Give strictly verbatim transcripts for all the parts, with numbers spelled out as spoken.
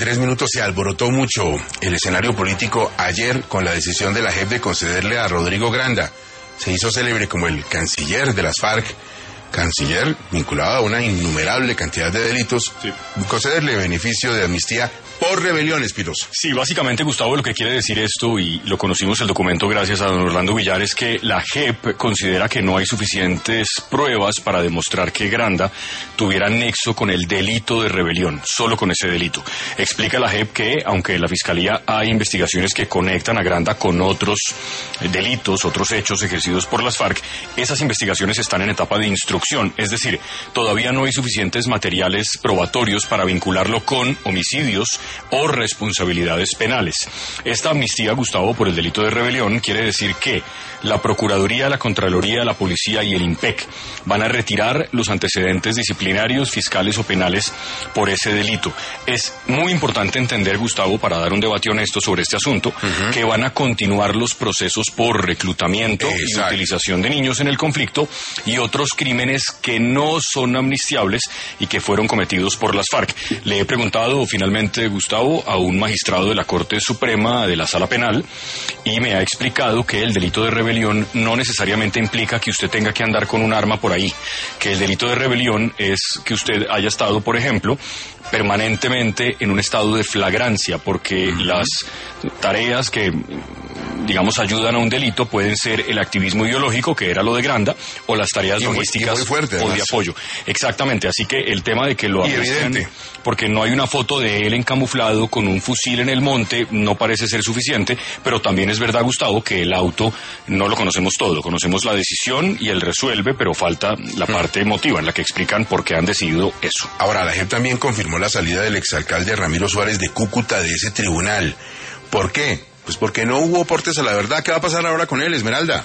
Tres minutos. Se alborotó mucho el escenario político ayer con la decisión de la J E P de concederle a Rodrigo Granda. Se hizo célebre como el canciller de las FARC, canciller vinculado a una innumerable cantidad de delitos, sí. Concederle beneficio de amnistía por rebelión, Espinosa. Sí, básicamente, Gustavo, lo que quiere decir esto, y lo conocimos el documento gracias a don Orlando Villar, es que la J E P considera que no hay suficientes pruebas para demostrar que Granda tuviera nexo con el delito de rebelión, solo con ese delito. Explica la J E P que, aunque en la Fiscalía hay investigaciones que conectan a Granda con otros delitos, otros hechos ejercidos por las FARC, esas investigaciones están en etapa de instrucción, es decir, todavía no hay suficientes materiales probatorios para vincularlo con homicidios o responsabilidades penales. Esta amnistía, Gustavo, por el delito de rebelión quiere decir que la Procuraduría, la Contraloría, la Policía y el IMPEC van a retirar los antecedentes disciplinarios, fiscales o penales por ese delito. Es muy importante entender, Gustavo, para dar un debate honesto sobre este asunto, uh-huh. que van a continuar los procesos por reclutamiento Exacto. y utilización de niños en el conflicto y otros crímenes que no son amnistiables y que fueron cometidos por las FARC. Le he preguntado finalmente, Gustavo, a un magistrado de la Corte Suprema de la Sala Penal y me ha explicado que el delito de rebelión no necesariamente implica que usted tenga que andar con un arma por ahí, que el delito de rebelión es que usted haya estado, por ejemplo, permanentemente en un estado de flagrancia, porque uh-huh. las tareas que, digamos, ayudan a un delito pueden ser el activismo ideológico, que era lo de Granda, o las tareas y muy, logísticas y muy fuerte, o de apoyo. Exactamente, así que el tema de que lo arresten, porque no hay una foto de él en camuflado con un fusil en el monte, no parece ser suficiente, pero también es verdad, Gustavo, que el auto no lo conocemos todo, conocemos la decisión y él resuelve, pero falta la hmm. parte emotiva en la que explican por qué han decidido eso. Ahora, la J E P también confirmó la salida del exalcalde Ramiro Suárez de Cúcuta de ese tribunal. ¿Por qué? Pues porque no hubo aportes a la verdad. ¿Qué va a pasar ahora con él, Esmeralda?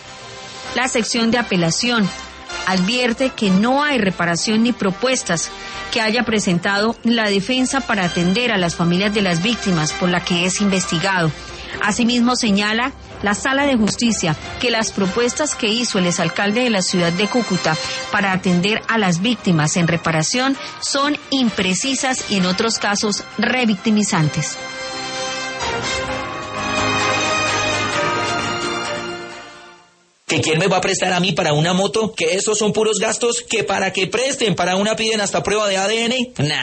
La sección de apelación advierte que no hay reparación ni propuestas que haya presentado la defensa para atender a las familias de las víctimas por la que es investigado. Asimismo, señala la Sala de Justicia que las propuestas que hizo el exalcalde de la ciudad de Cúcuta para atender a las víctimas en reparación son imprecisas y en otros casos revictimizantes. ¿Que quién me va a prestar a mí para una moto? ¿Que esos son puros gastos? ¿Que para que presten para una piden hasta prueba de A D N? Nah.